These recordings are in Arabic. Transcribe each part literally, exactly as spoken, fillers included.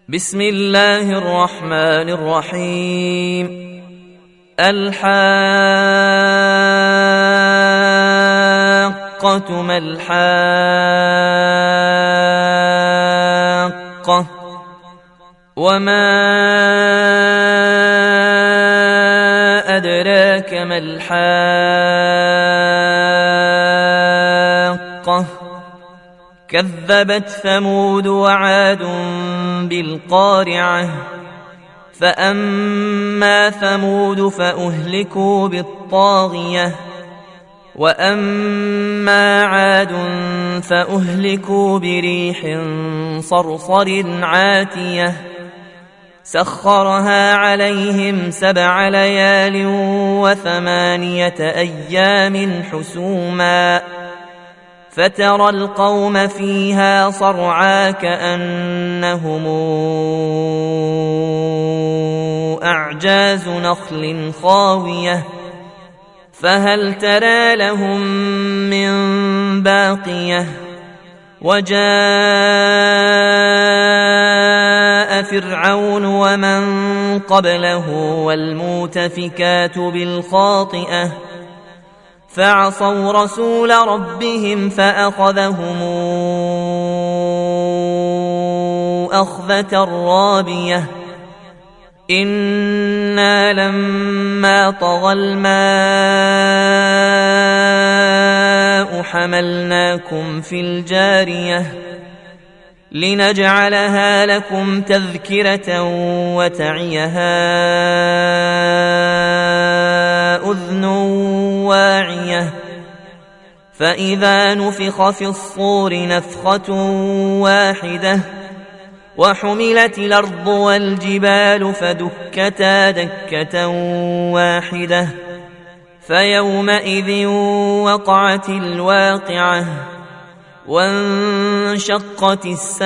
بسم الله الرحمن الرحيم. الحاقة ما الحاقة وما أدراك ما الحاقة كذبت ثمود وعاد بالقارعة فأما ثمود فأهلكوا بالطاغية وأما عاد فأهلكوا بريح صرصر عاتية سخرها عليهم سبع ليال وثمانية أيام حسوما فترى القوم فيها صرعى كأنهم أعجاز نخل خاوية فهل ترى لهم من باقية وجاء فرعون ومن قبله والمؤتفكات بالخاطئة فعصوا رسول ربهم فأخذهم أخذة رابية إنا لما طغى الماء حملناكم في الجارية لنجعلها لكم تذكرة وتعيها أذن واعية فإذا نفخ في الصور نفخة واحدة وحملت الأرض والجبال فدكتا دكة واحدة فيومئذ وقعت الواقعة وانشقت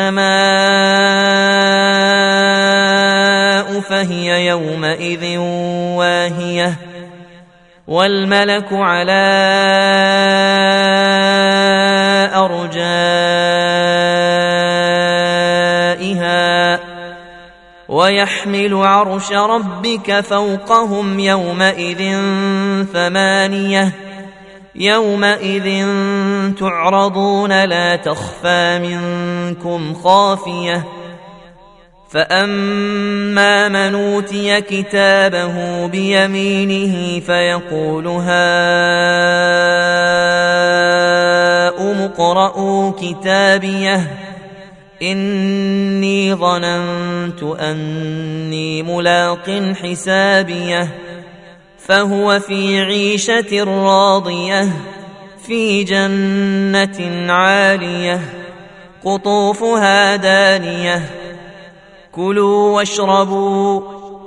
السماء فهي يومئذ واهية والملك على أرجائها ويحمل عرش ربك فوقهم يومئذ ثمانية يومئذ تعرضون لا تخفى منكم خافية فأما من أوتي كتابه بيمينه فيقول هاؤم اقرءوا كتابيه إني ظننت أني ملاق حسابيه فهو في عيشة راضية في جنة عالية قطوفها دانية كلوا واشربوا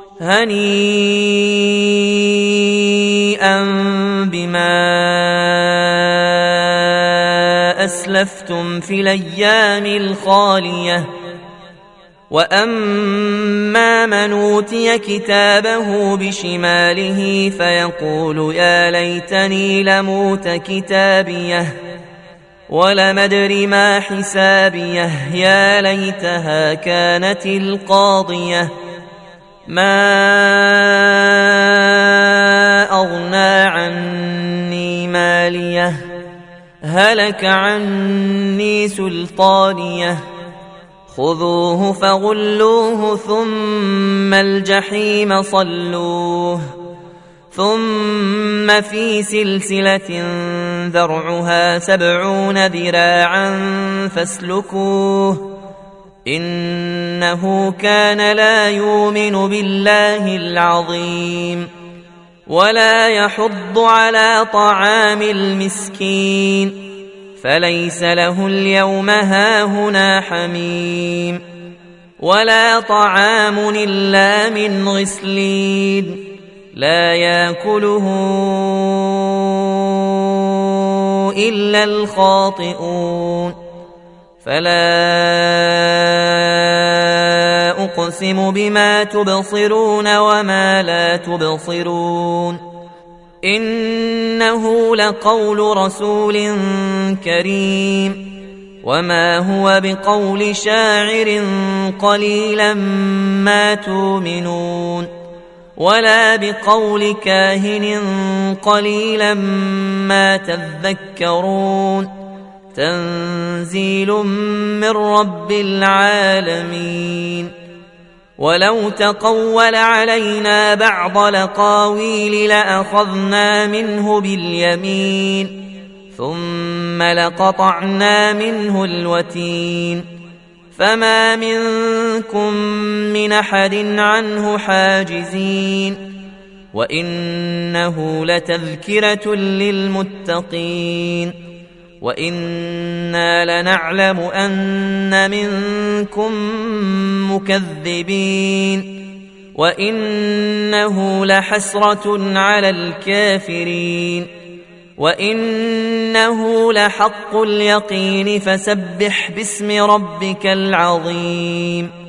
هنيئا بما أسلفتم في الأيام الخالية وأما من أوتي كتابه بشماله فيقول يا ليتني لموت كتابيه ولم أدر ما حسابيه يا ليتها كانت القاضية ما أغنى عني ماليه هلك عني سلطانيه خذوه فغلوه ثم الجحيم صلوه ثم في سلسلة ذرعها سبعون ذراعا فاسلكوه إنه كان لا يؤمن بالله العظيم ولا يحض على طعام المسكين فليس له اليوم هاهنا حميم ولا طعام إلا من غسلين لا يأكله إلا الخاطئون فلا أقسم بما تبصرون وما لا تبصرون إنه لقول رسول كريم وما هو بقول شاعر قليلا ما تؤمنون ولا بقول كاهن قليلا ما تذكرون تنزيل من رب العالمين ولو تقول علينا بعض الأقاويل لأخذنا منه باليمين ثم لقطعنا منه الوتين فما منكم من أحد عنه حاجزين وإنه لتذكرة للمتقين وإنا لنعلم أن منكم مكذبين وإنه لحسرة على الكافرين وإنه لحق اليقين فسبح باسم ربك العظيم